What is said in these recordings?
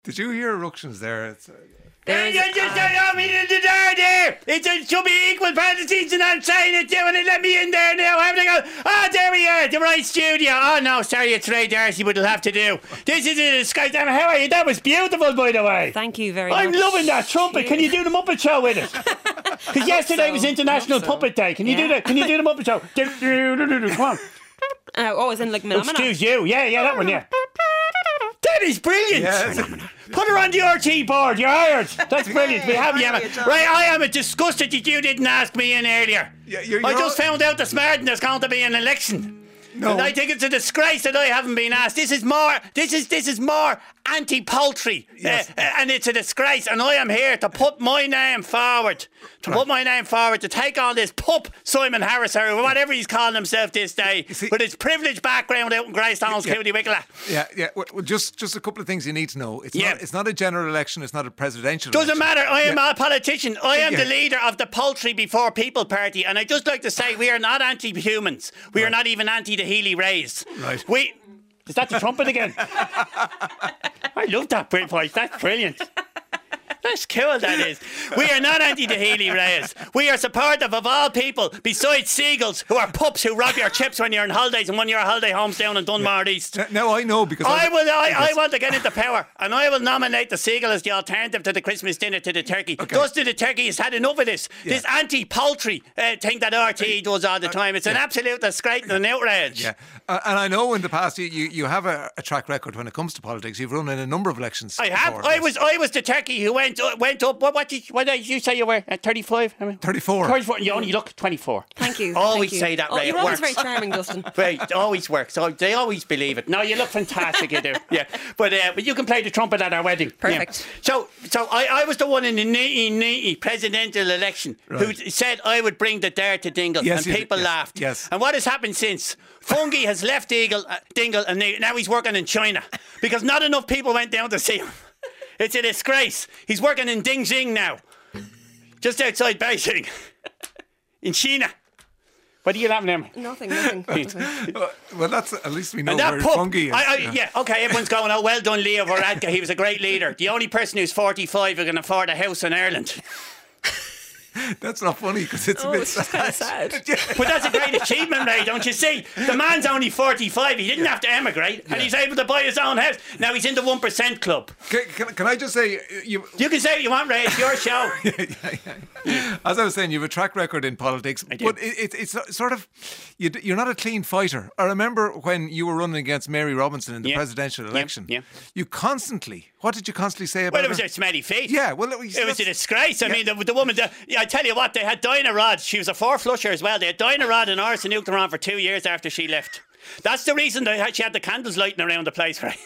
Did you hear eruptions there? It's, It should be equal parties, and I'm saying it. When they let me in there now, I'm going, there we are, the right studio. Oh no, sorry, it's Ray Darcy, but it'll have to do. This is a Sky. How are you? That was beautiful, by the way. Thank you very much. I'm loving that trumpet. Can you do the Muppet Show with it? Because yesterday was International Puppet Day. Can you do that? Can you do the Muppet Show? Come on. It's in like Millamana. Excuse you. Yeah, that one. Yeah. That is brilliant. yeah, Put her on the RT board. You're hired. That's brilliant. We have you, Emma. Right, I am disgusted that you didn't ask me in earlier. I just found out this morning there's going to be an election. No. And I think it's a disgrace that I haven't been asked. This is more anti-poultry. Yes. And it's a disgrace. And I am here to put my name forward. To take on this pup Simon Harris, or whatever he's calling himself this day, with his privileged background out in Greystones, County Wicklow. Yeah. Well, just a couple of things you need to know. It's not a general election. It's not a presidential election. Doesn't matter. I am a politician. I am the leader of the Poultry Before People Party, and I'd just like to say we are not anti-humans. We are not even anti the Healy Rays. Right. Is that the trumpet again? I love that Brit voice. That's brilliant. That's cool, that is. We are not anti the Healy Rays. We are supportive of all people besides seagulls, who are pups who rob your chips when you're on holidays and when you're holiday homes down in Dunmore East. No, I know, because I want to get into power, and I will nominate the seagull as the alternative to the Christmas dinner to the turkey. Okay. Dusty the turkey has had enough of this anti-poultry thing that RTE does all the time. It's an absolute disgrace and an outrage. Yeah, and I know in the past you have a track record when it comes to politics. You've run in a number of elections. I have. I was the turkey who went up. What did you say you were at 35? 34. 34. You only look 24. Thank you. Always Thank you. say that, Ray. You're It always works. very charming, Dustin. Right, it always works. They always believe it. No, you look fantastic, you do. Yeah, but you can play the trumpet at our wedding. Perfect. Yeah. So I was the one in the 1990 presidential election who said I would bring the dare to Dingle, and people laughed. Yes. And what has happened since? Fungi has left Dingle, and now he's working in China because not enough people went down to see him. It's a disgrace. He's working in Dingjing now, just outside Beijing, in China. What are you laughing at? Nothing. Well, that's at least we know And that where pup, Fungi is. Okay, everyone's going, oh, well done, Leo Varadkar. He was a great leader. The only person who's 45 who can afford a house in Ireland. That's not funny because it's a bit it's just kind of sad. But that's a great achievement, Ray, don't you see? The man's only 45. He didn't have to emigrate, and he's able to buy his own house. Now he's in the 1% club. Can I just say You can say what you want, Ray. It's your show. As I was saying, you have a track record in politics, but it's sort of you're not a clean fighter. I remember when you were running against Mary Robinson in the presidential election. Yeah. You constantly. What did you constantly say about Well, it her? was her smelly feet. Yeah, well, it was a disgrace. I mean, the woman. I tell you what, they had Dinah Rod. She was a four-flusher as well. They had Dinah Rod and Orson Nuked her on for 2 years after she left. That's the reason she had the candles lighting around the place, right?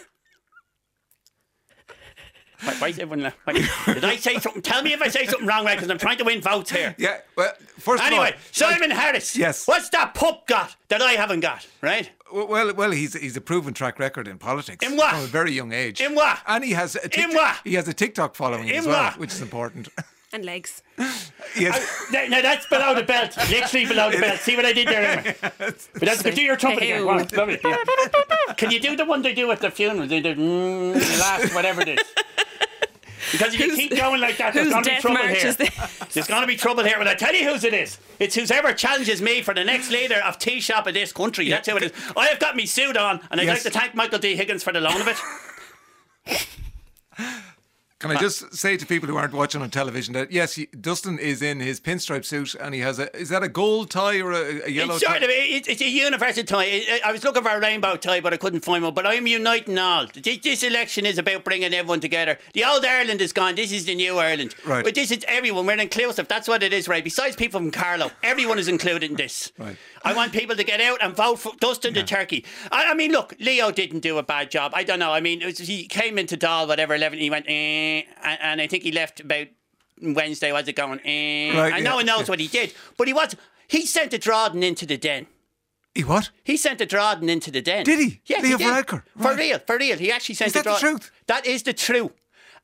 Why is everyone did I say something? Tell me if I say something wrong, right? Because I'm trying to win votes here. Yeah, well, first anyway, of all, Simon Harris. Yes. What's that pup got that I haven't got, right? Well, he's a proven track record in politics. In what? From a very young age. In what? And he has a TikTok, In what? He has a TikTok following In as well, what? which is important. And legs. Yes. Now that's below the belt. Literally below the belt. See what I did there, Emma? But that's do your trumpet again. Go on, love it. Yeah. Can you do the one they do at the funeral? They do the last whatever it is. Because if you keep going like that, there's going to be trouble here. There's going to be trouble here. But I tell you whose it is. It's whoever challenges me for the next leader of tea shop of this country. That's who it is. I have got me suit on, and I'd like to thank Michael D. Higgins for the loan of it. Can I just say to people who aren't watching on television that yes, Dustin is in his pinstripe suit and he has is that a gold tie or a yellow tie? It's a universal tie. I was looking for a rainbow tie, but I couldn't find one. But I'm uniting all. This election is about bringing everyone together. The old Ireland is gone. This is the new Ireland. Right. But this is everyone. We're inclusive. That's what it is, right? Besides people from Carlow, everyone is included in this. Right. I want people to get out and vote for Dustin the Turkey. I mean, look, Leo didn't do a bad job. I don't know. I mean, he came into Dáil, whatever, 11, he went, and I think he left about Wednesday, was it going, Right, and no one knows what he did. But he sent a Drawden into the den. He what? He sent a Drawden into the den. Did he? Yeah, Leo he did. Varadkar? Right. For real. He actually sent Is that the truth? That is the truth.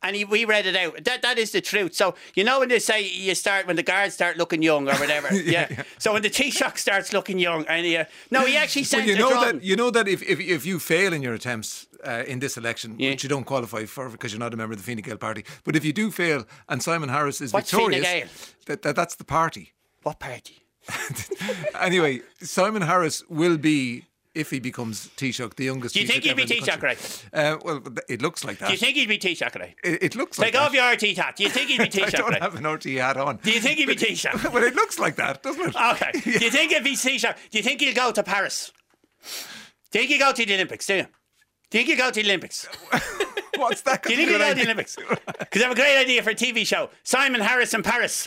And we read it out. That is the truth. So, you know when they say when the guards start looking young or whatever. yeah. So when the Taoiseach starts looking young, and he actually said you know that if you fail in your attempts in this election, which you don't qualify for because you're not a member of the Fine Gael party, but if you do fail and Simon Harris is victorious, that's the party. What party? Anyway, Simon Harris will be, if he becomes Taoiseach, the youngest. Do you think he'd be Taoiseach, right? Well, it looks like that. Do you think he'd be Taoiseach, right? It looks like that. Take off your RT hat. Do you think he'd be Taoiseach, I don't have an RT hat on. Do you think he'd be Taoiseach? Well, it looks like that, doesn't it? Okay. Yeah. Do you think if he's Taoiseach, do you think he'll go to Paris? Do you think he'll go to the Olympics, do you? Do you think he'll go to the Olympics? What's that? Do you think he'll go to the Olympics? Because I have a great idea for a TV show. Simon Harris in Paris.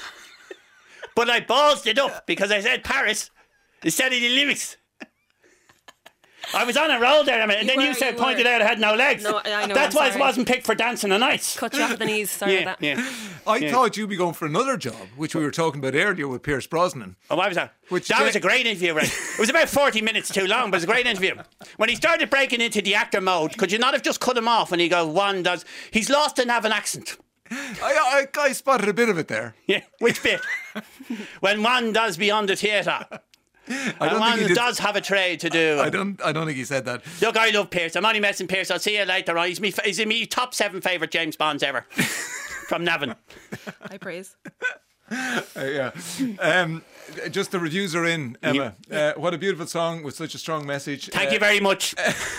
But I ballsed it up because I said Paris instead of the Olympics. I was on a roll there, and then you pointed out I had no legs. No, I know. That's why I wasn't picked for dancing on ice. Cut you off at the knees. Sorry about that. Yeah. I thought you'd be going for another job, which we were talking about earlier with Pierce Brosnan. Oh, what was that? That was a great interview, right? It was about 40 minutes too long, but it was a great interview. When he started breaking into the actor mode, could you not have just cut him off when he goes, he's lost an Navan accent. I spotted a bit of it there. Yeah, which bit? When one does beyond the theatre. One does have a trade to do. I don't think he said that. Look, I love Pierce. I'm only messing Pierce. I'll see you later on. He's me top 7 favourite James Bonds ever. From Navan. I praise. Yeah. Just the reviews are in, Emma. What a beautiful song with such a strong message. Thank you very much.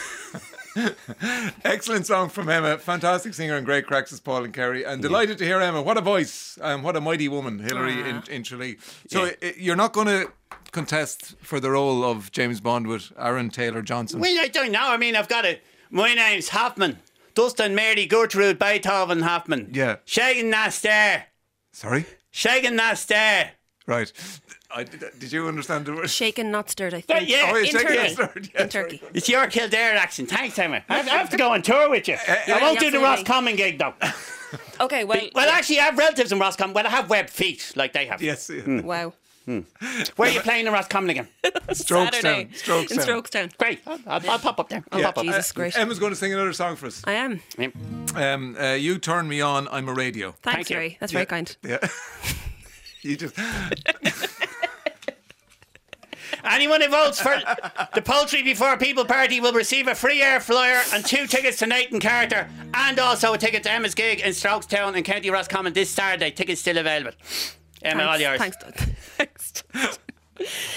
Excellent song from Emma. Fantastic singer and great cracks as Paul and Kerry. And delighted to hear Emma. What a voice. What a mighty woman, Hillary in Tralee. So you're not going to contest for the role of James Bond with Aaron Taylor-Johnson? Well, I don't know. I mean, I've got it. My name's Hoffman. Dustin Mary Gertrude Beethoven Hoffman. Yeah. Shagan Naster. Sorry? Shagan Naster. Right. Did you understand the word? Shaken, not stirred, I think. Yeah. In Turkey. In Turkey. It's your Kildare accent. Thanks, Emma. I have to go on tour with you. I won't do the Roscommon gig, though. Okay, well... Well, actually, I have relatives in Roscommon. Well, I have webbed feet, like they have. Yes. Wow. Where are you playing in Roscommon again? Saturday. Strokestown. In Strokestown. Great. I'll pop up there. I'll pop up. Jesus, great. Emma's going to sing another song for us. I am. You Turn Me On, I'm a Radio. Thanks, Ray. That's very kind. Yeah. You just... Anyone who votes for the Poultry Before People Party will receive a free air flyer and 2 tickets to Nathan Carter and also a ticket to Emma's gig in Strokestown in County Roscommon this Saturday. Tickets still available. Emma, all yours. Thanks.